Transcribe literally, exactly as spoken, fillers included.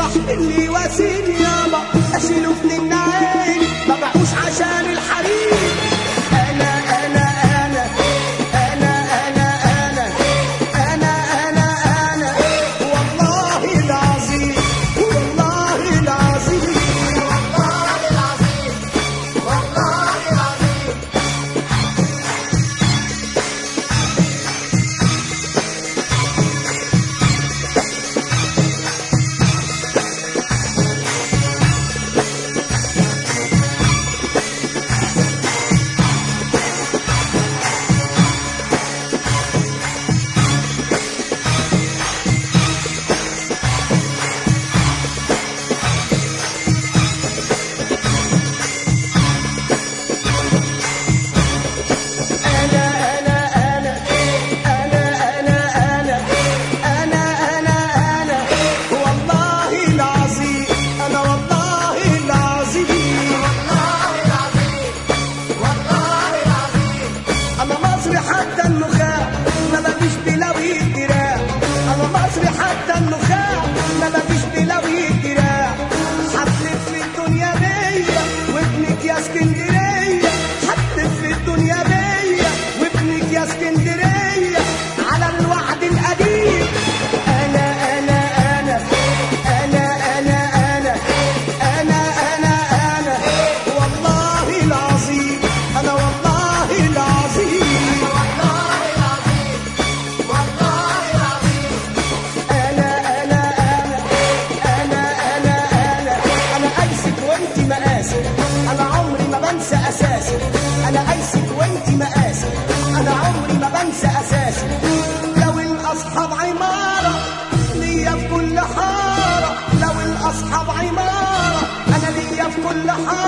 صاحبي اللي واسيني يابا اشيله من عيني ما باعوش عشان الحريم. انا انا انا انا انا انا انا انا انا والله العظيم والله العظيم والله العظيم والله العظيم. حتى النخاع ما بقيش بلاوي الدراع. انا مصري حتى النخاع ما بقيش بلاوي الدراع. هتلف في الدنيا بيا وابنك يا اسكندريه. هتلف في الدنيا بيا وابنك يا اسكندريه على الوعد القديم. انا انا انا انا انا انا انا انا انا والله العظيم انا والله العظيم أنا عمري ما بنسى أساسي. أنا قايسك وأنتي مقاسي. أنا عمري ما بنسى أساسي. لو الأصحاب عمارة ليا في كل حارة. لو الأصحاب عمارة أنا ليا في كل حارة.